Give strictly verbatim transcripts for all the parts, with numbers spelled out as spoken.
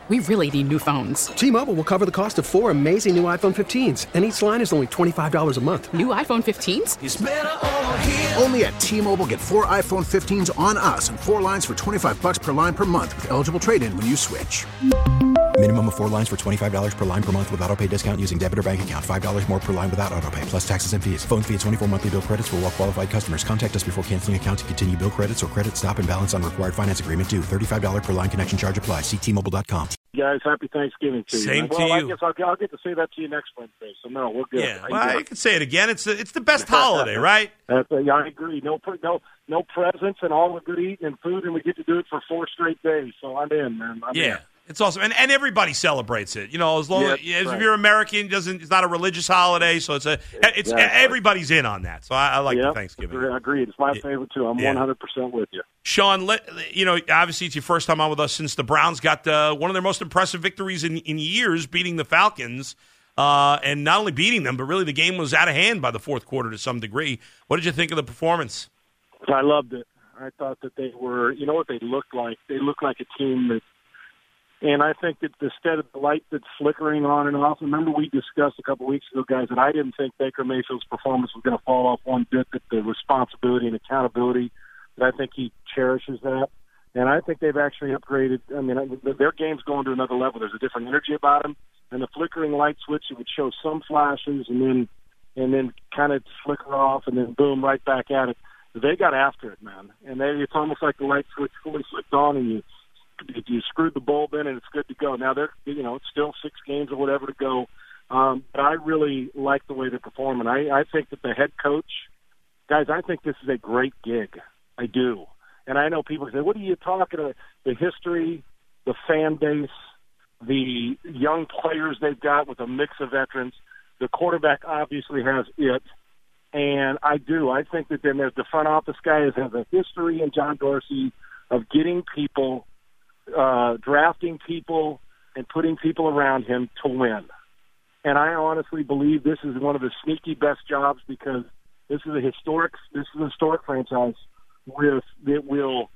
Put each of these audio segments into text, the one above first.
We really need new phones. T-Mobile will cover the cost of four amazing new iPhone fifteens, and each line is only twenty-five dollars a month. New iPhone fifteens? It's better over here. Only at T-Mobile, get four iPhone fifteens on us and four lines for twenty-five dollars per line per month with eligible trade-in when you switch. Minimum of four lines for twenty-five dollars per line per month with autopay discount using debit or bank account. five dollars more per line without autopay, plus taxes and fees. Phone fee at twenty-four monthly bill credits for well-qualified customers. Contact us before canceling account to continue bill credits or credit stop and balance on required finance agreement due. thirty-five dollars per line connection charge applies. See T Mobile dot com. Guys, happy Thanksgiving to you. Same well, to I you. guess I'll, I'll get to say that to you next Wednesday. So no, we're good. Yeah, well, you can say it again. It's the, it's the best holiday, right? That's, yeah, I agree. No, pre- no, no presents and all the good eating and food, and we get to do it for four straight days. So I'm in, man. I'm yeah. in. It's awesome, and and everybody celebrates it. You know, as long Yes, as right. if you're American, it doesn't it's not a religious holiday, so it's a it's Exactly. everybody's in on that. So I, I like Yep, the Thanksgiving. I agree. It's my favorite too. I'm Yeah. one hundred percent with you. Sean, let, you know, obviously it's your first time on with us since the Browns got uh, one of their most impressive victories in, in years, beating the Falcons, uh, and not only beating them, but really the game was out of hand by the fourth quarter to some degree. What did you think of the performance? I loved it. I thought that they were, you know what they looked like? They looked like a team that, and I think that instead of the light that's flickering on and off, remember we discussed a couple weeks ago, guys, that I didn't think Baker Mayfield's performance was going to fall off one bit, that the responsibility and accountability, that I think he cherishes that. And I think they've actually upgraded. I mean, their game's going to another level. There's a different energy about them. And the flickering light switch, it would show some flashes and then and then kind of flicker off and then boom, right back at it. They got after it, man. And they, it's almost like the light switch fully flipped on and you you screwed the bulb in and it's good to go. Now they're, you know, it's still six games or whatever to go. Um, but I really like the way they're performing. I, I think that the head coach, guys, I think this is a great gig. I do. And I know people say, what are you talking about? The history, the fan base, the young players they've got with a mix of veterans. The quarterback obviously has it. And I do. I think that then there's the front office guys have a history in John Dorsey of getting people, uh, drafting people, and putting people around him to win. And I honestly believe this is one of the sneaky best jobs because this is a historic, this is a historic franchise with that will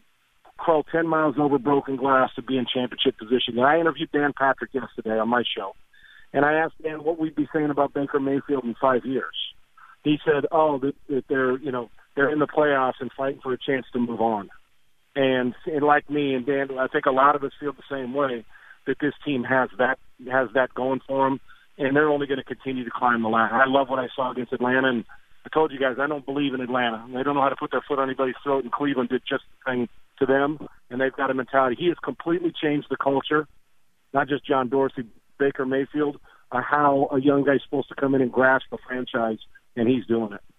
crawl ten miles over broken glass to be in championship position. And I interviewed Dan Patrick yesterday on my show, and I asked Dan what we'd be saying about Baker Mayfield in five years. He said, "Oh, that, that they're you know they're in the playoffs and fighting for a chance to move on." And, and like me and Dan, I think a lot of us feel the same way that this team has that has that going for them, and they're only going to continue to climb the ladder. I love what I saw against Atlanta, and I told you guys I don't believe in Atlanta. They don't know how to put their foot on anybody's throat, and Cleveland did just the thing to them, and they've got a mentality. He has completely changed the culture, not just John Dorsey, Baker Mayfield, uh, how a young guy's supposed to come in and grasp the franchise, and he's doing it.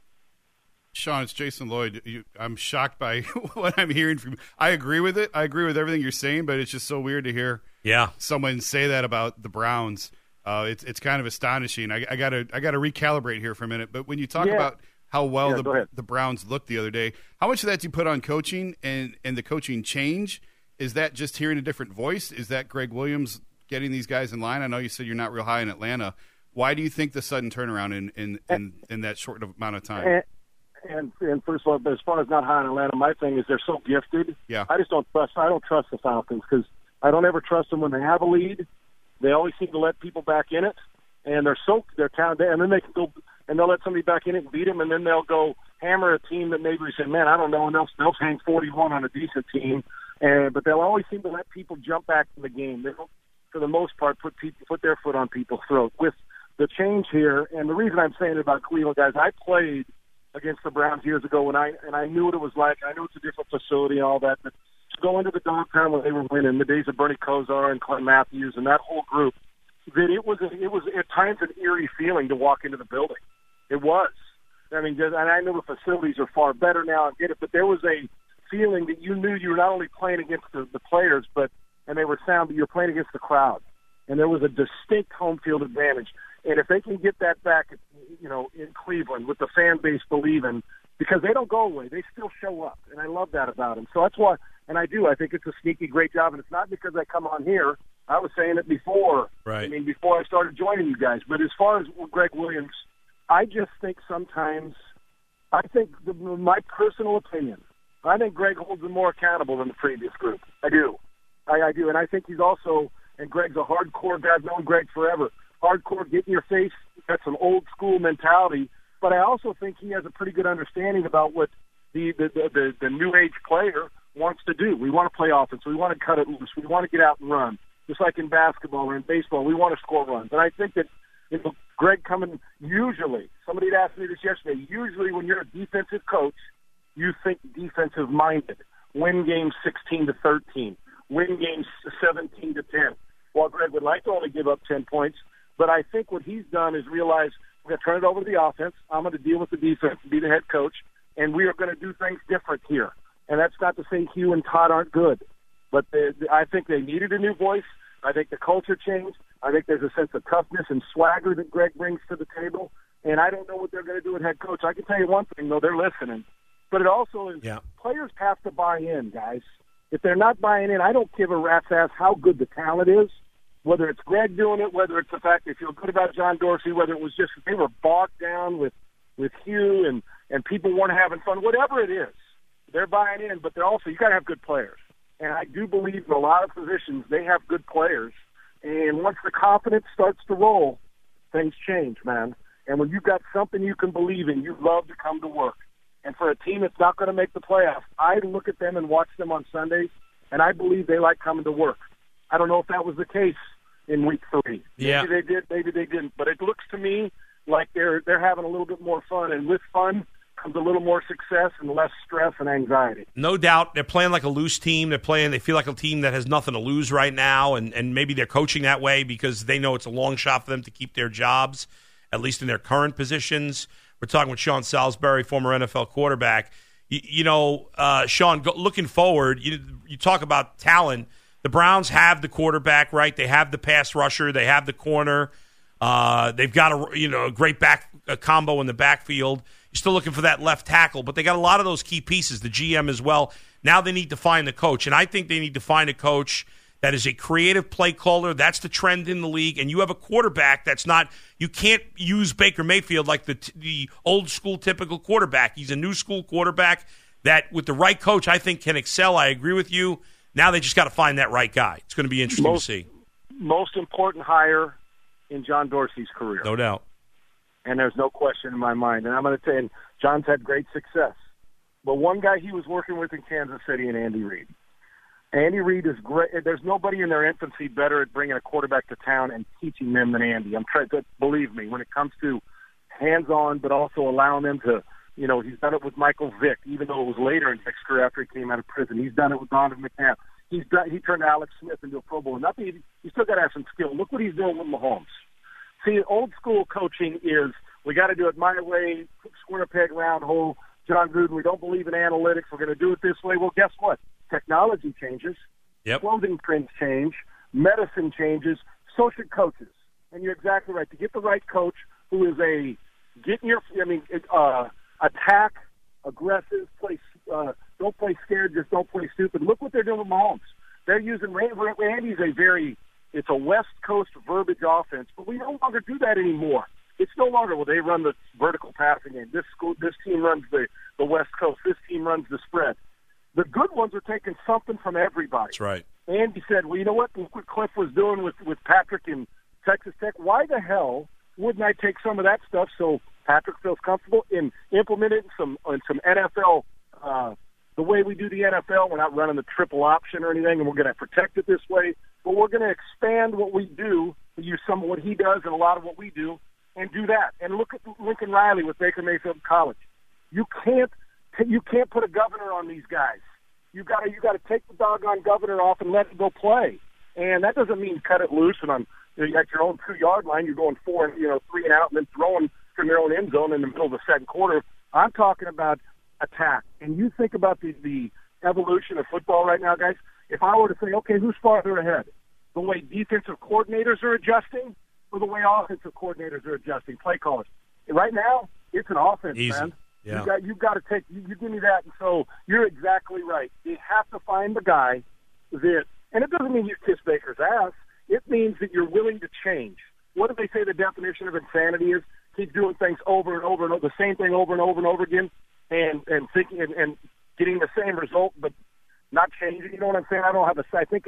Sean, it's Jason Lloyd. You, I'm shocked by what I'm hearing from you. I agree with it. I agree with everything you're saying, but it's just so weird to hear yeah. someone say that about the Browns. Uh, it's it's kind of astonishing. I, I gotta I gotta recalibrate here for a minute. But when you talk yeah. about how well yeah, the the Browns looked the other day, how much of that do you put on coaching and, and the coaching change? Is that just hearing a different voice? Is that Greg Williams getting these guys in line? I know you said you're not real high in Atlanta. Why do you think the sudden turnaround in in, in, in that short amount of time? And, and, and first of all, but as far as not high in Atlanta, my thing is they're so gifted. Yeah. I just don't trust. I don't trust the Falcons because I don't ever trust them when they have a lead. They always seem to let people back in it, and they're so they're talented. And then they can go and they'll let somebody back in it and beat them, and then they'll go hammer a team that maybe we say, man, I don't know, and they'll they'll hang forty-one on a decent team. And but they'll always seem to let people jump back in the game. They don't, for the most part, put people put their foot on people's throat. With the change here, and the reason I'm saying it about Cleveland, guys, I played against the Browns years ago, and I and I knew what it was like. I knew it's a different facility and all that, but to go into the dogtown when they were winning, the days of Bernie Kosar and Clem Matthews and that whole group, that it was a, it was at times an eerie feeling to walk into the building. It was. I mean, and I know the facilities are far better now. I get it, but there was a feeling that you knew you were not only playing against the, the players, but and they were sound, but you're playing against the crowd, and there was a distinct home field advantage. And if they can get that back, you know, in Cleveland with the fan base believing, because they don't go away, they still show up, and I love that about them. So that's why, and I do. I think it's a sneaky great job, and it's not because I come on here. I was saying it before. Right. I mean, before I started joining you guys. But as far as Greg Williams, I just think sometimes, I think the, my personal opinion, I think Greg holds them more accountable than the previous group. I do. I, I do. And I think he's also, and Greg's a hardcore guy. I've known Greg forever. Hardcore, get in your face. That's an old school mentality. But I also think he has a pretty good understanding about what the the, the, the, the new age player wants to do. We want to play offense. We want to cut it loose. We want to get out and run. Just like in basketball or in baseball, we want to score runs. And I think that, you know, Greg coming, usually, somebody had asked me this yesterday, usually when you're a defensive coach, you think defensive-minded. Win games sixteen to thirteen. Win games seventeen to ten. While Greg would like to only give up ten points, but I think what he's done is realize we're going to turn it over to the offense. I'm going to deal with the defense and be the head coach, and we are going to do things different here. And that's not to say Hugh and Todd aren't good, but they, I think they needed a new voice. I think the culture changed. I think there's a sense of toughness and swagger that Greg brings to the table, and I don't know what they're going to do with head coach. I can tell you one thing, though, they're listening. But it also is yeah. players have to buy in, guys. If they're not buying in, I don't give a rat's ass how good the talent is, whether it's Greg doing it, whether it's the fact they feel good about John Dorsey, whether it was just they were bogged down with, with Hugh and, and people weren't having fun, whatever it is. They're buying in, but they're also, you got to have good players. And I do believe in a lot of positions they have good players. And once the confidence starts to roll, things change, man. And when you've got something you can believe in, you love to come to work. And for a team that's not going to make the playoffs, I look at them and watch them on Sundays, and I believe they like coming to work. I don't know if that was the case in week three. Yeah. Maybe they did, maybe they didn't. But it looks to me like they're they're having a little bit more fun. And with fun comes a little more success and less stress and anxiety. No doubt. They're playing like a loose team. They're playing, they feel like a team that has nothing to lose right now, and, and maybe they're coaching that way because they know it's a long shot for them to keep their jobs, at least in their current positions. We're talking with Sean Salisbury, former N F L quarterback. You, you know, uh, Sean, go, looking forward, you, you talk about talent. The Browns have the quarterback, right? They have the pass rusher. They have the corner. Uh, they've got a you know a great back a combo in the backfield. You're still looking for that left tackle, but they got a lot of those key pieces, the G M as well. Now they need to find the coach, and I think they need to find a coach that is a creative play caller. That's the trend in the league, and you have a quarterback that's not – you can't use Baker Mayfield like the the old-school typical quarterback. He's a new-school quarterback that, with the right coach, I think can excel. I agree with you. Now they just got to find that right guy. It's going to be interesting most, to see. Most important hire in John Dorsey's career. No doubt. And there's no question in my mind. And I'm going to tell you, John's had great success. But one guy he was working with in Kansas City and Andy Reid. Andy Reid is great. There's nobody in their infancy better at bringing a quarterback to town and teaching them than Andy. I'm trying to believe me when it comes to hands-on, but also allowing them to, you know, he's done it with Michael Vick, even though it was later in Vick's career after he came out of prison. He's done it with Donovan McNabb. He's done, he turned Alex Smith into a Pro Bowl. Not that he, he still got to have some skill. Look what he's doing with Mahomes. See, old school coaching is we got to do it my way, square peg, round hole. John Gruden, we don't believe in analytics. We're going to do it this way. Well, guess what? Technology changes. Yep. Clothing trends change. Medicine changes. So should coaches. And you're exactly right. To get the right coach who is a get in your, I mean, uh, attack, aggressive, play, uh, don't play scared, just don't play stupid. Look what they're doing with Mahomes. They're using Randy's a very, it's a West Coast verbiage offense, but we no longer do that anymore. It's no longer, well, they run the vertical passing game. This school, this team runs the, the West Coast. This team runs the spread. The good ones are taking something from everybody. That's right. Andy said, well, you know what? Look what Cliff was doing with, with Patrick in Texas Tech. Why the hell wouldn't I take some of that stuff so Patrick feels comfortable and implement it in some, in some N F L, uh, the way we do the N F L. We're not running the triple option or anything, and we're going to protect it this way. But we're going to expand what we do, use some of what he does and a lot of what we do, and do that. And look at Lincoln Riley with Baker Mayfield College. You can't you can't put a governor on these guys. You got to you got to take the doggone governor off and let it go play. And that doesn't mean cut it loose and on you know, at your own two yard line you're going four and you know three and out and then throwing from your own end zone in the middle of the second quarter. I'm talking about attack. And you think about the the evolution of football right now, guys. If I were to say, okay, who's farther ahead? The way defensive coordinators are adjusting, or the way offensive coordinators are adjusting, play callers. Right now, it's an offense, Easy. man. Yeah. You got, you've got to take, you, you give me that. And so you're exactly right. You have to find the guy that, and it doesn't mean you kiss Baker's ass. It means that you're willing to change. What do they say the definition of insanity is? Keep doing things over and over and over, the same thing over and over and over again, and, and thinking and, and getting the same result, but not changing. You know what I'm saying? I don't have a, I think it's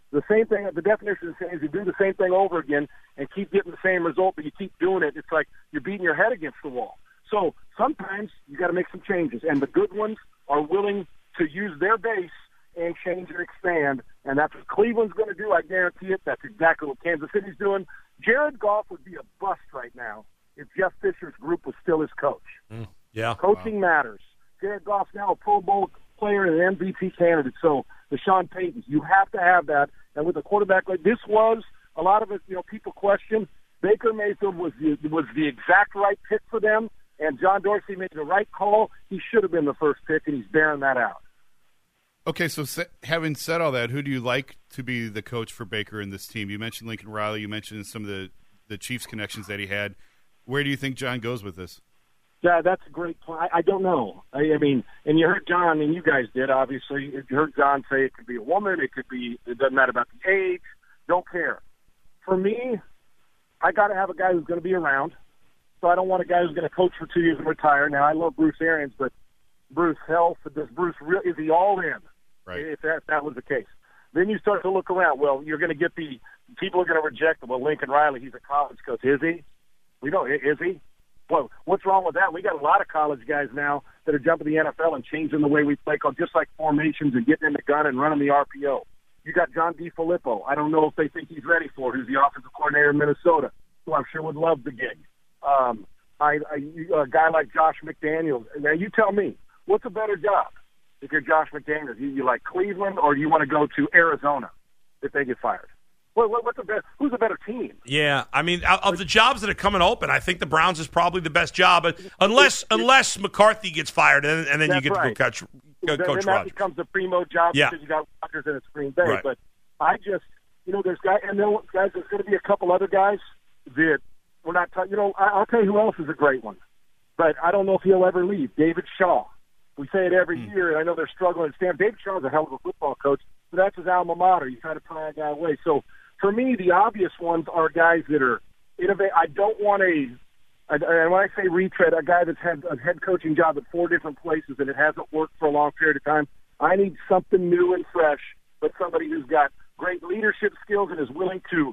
The same thing, the definition is you do the same thing over again and keep getting the same result, but you keep doing it. It's like you're beating your head against the wall. So sometimes you got to make some changes, and the good ones are willing to use their base and change and expand, and that's what Cleveland's going to do. I guarantee it. That's exactly what Kansas City's doing. Jared Goff would be a bust right now if Jeff Fisher's group was still his coach. Mm, yeah, coaching wow. matters. Jared Goff's now a Pro Bowl player and an M V P candidate. So the Sean Payton, you have to have that. And with a quarterback like this, was a lot of it. You know, people question Baker Mayfield was the, was the exact right pick for them, and John Dorsey made the right call. He should have been the first pick, and he's bearing that out. Okay, so se- having said all that, who do you like to be the coach for Baker in this team? You mentioned Lincoln Riley. You mentioned some of the, the Chiefs connections that he had. Where do you think John goes with this? Yeah, that's a great point. I, I don't know. I, I mean, and you heard John, and you guys did, obviously. You heard John say it could be a woman. It could be, it doesn't matter about the age. Don't care. For me, I got to have a guy who's going to be around. So I don't want a guy who's going to coach for two years and retire. Now, I love Bruce Arians, but Bruce Health, does Bruce real, is he all in? Right. If that, if that was the case. Then you start to look around. Well, you're going to get the people are going to reject him. Well, Lincoln Riley, he's a college coach. Is he? We don't. Is he? Well, what's wrong with that? We got a lot of college guys now that are jumping the N F L and changing the way we play, just like formations and getting in the gun and running the R P O. You got John DeFilippo. I don't know if they think he's ready for it, who's the offensive coordinator in Minnesota, who I'm sure would love the gig. Um, I, I, a guy like Josh McDaniels. Now, you tell me, what's a better job if you're Josh McDaniels? You, you like Cleveland, or do you want to go to Arizona if they get fired? What, what, what's the best? Who's a better team? Yeah, I mean, of the jobs that are coming open, I think the Browns is probably the best job, unless unless McCarthy gets fired, and, and then you get right. to go coach, go then, coach then that Rodgers. becomes a primo job yeah. because you got Rodgers and it's Green Bay. Right. But I just, you know, there's guys, and then guys, there's going to be a couple other guys that we're not. T- you know, I, I'll tell you who else is a great one, but I don't know if he'll ever leave. David Shaw. We say it every mm. year, and I know they're struggling. Stan David Shaw's a hell of a football coach, but that's his alma mater. You try to pry a guy away. So for me, the obvious ones are guys that are innovative. I don't want a, and when I say retread, a guy that's had a head coaching job at four different places and it hasn't worked for a long period of time. I need something new and fresh, but somebody who's got great leadership skills and is willing to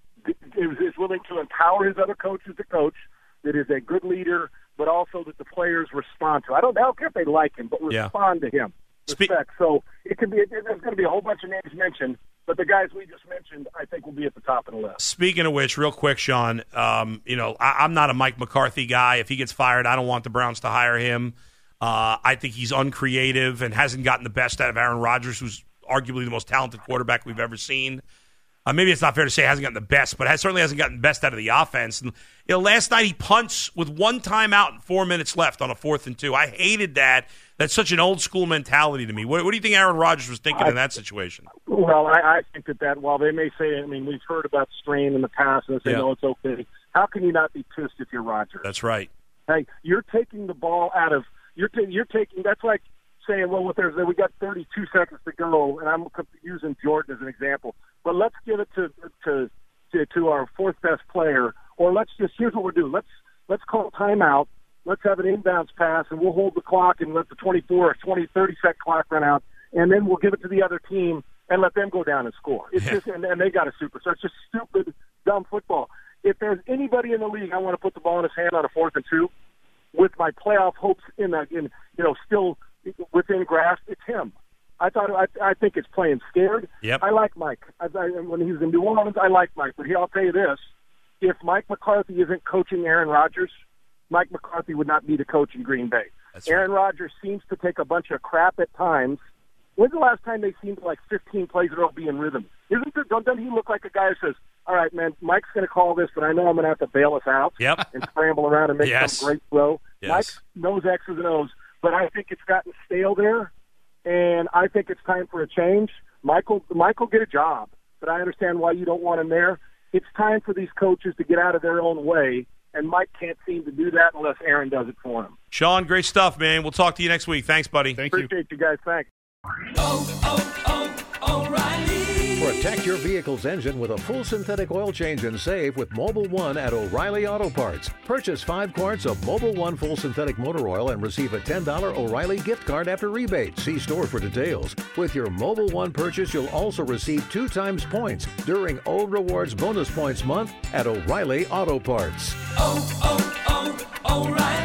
is willing to empower his other coaches to coach, that is a good leader, but also that the players respond to. I don't, I don't care if they like him, but respond yeah. to him. Respect. Spe- so it can be. There's going to be a whole bunch of names mentioned, but the guys we just mentioned, I think, will be at the top of the list. Speaking of which, real quick, Sean, um, you know, I, I'm not a Mike McCarthy guy. If he gets fired, I don't want the Browns to hire him. Uh, I think he's uncreative and hasn't gotten the best out of Aaron Rodgers, who's arguably the most talented quarterback we've ever seen. Uh, maybe it's not fair to say he hasn't gotten the best, but has, certainly hasn't gotten the best out of the offense. And, you know, last night he punts with one timeout and four minutes left on a fourth and two. I hated that. That's such an old-school mentality to me. What, what do you think Aaron Rodgers was thinking I, in that situation? Well, I, I think that, that while they may say, I mean, we've heard about strain in the past, and they say, yeah. no, it's okay. How can you not be pissed if you're Rodgers? That's right. Hey, you're taking the ball out of you're ta- you're taking. That's like saying, well, if there's we got thirty-two seconds to go, and I'm using Jordan as an example, but let's give it to to to, to our fourth best player, or let's just here's what we're doing. Let's let's call timeout. Let's have an inbounds pass, and we'll hold the clock and let the twenty-four or twenty, thirty-second clock run out, and then we'll give it to the other team and let them go down and score. It's yeah. just, and, and they got a super. So it's just stupid, dumb football. If there's anybody in the league I want to put the ball in his hand on a fourth and two, with my playoff hopes in that, in you know, still within grasp, it's him. I thought I, I think it's playing scared. Yep. I like Mike. I, I, when he was in New Orleans, I like Mike. But here, I'll tell you this: if Mike McCarthy isn't coaching Aaron Rodgers, Mike McCarthy would not be the coach in Green Bay. That's Aaron right. Rodgers seems to take a bunch of crap at times. When's the last time they seemed like fifteen plays in a row be in rhythm? Isn't there, doesn't he look like a guy who says, all right, man, Mike's going to call this, but I know I'm going to have to bail us out yep. and scramble around and make yes. some great throw. Yes. Mike knows X's and O's, but I think it's gotten stale there, and I think it's time for a change. Michael, Mike will get a job, but I understand why you don't want him there. It's time for these coaches to get out of their own way, and Mike can't seem to do that unless Aaron does it for him. Sean, great stuff, man. We'll talk to you next week. Thanks, buddy. Thank Appreciate you. you guys. Thanks. Oh, oh, oh, O'Reilly. Protect your vehicle's engine with a full synthetic oil change and save with Mobil one at O'Reilly Auto Parts. Purchase five quarts of Mobil one full synthetic motor oil and receive a ten dollars O'Reilly gift card after rebate. See store for details. With your Mobil one purchase, you'll also receive two times points during O Rewards Bonus Points Month at O'Reilly Auto Parts. Oh, oh, oh, O'Reilly.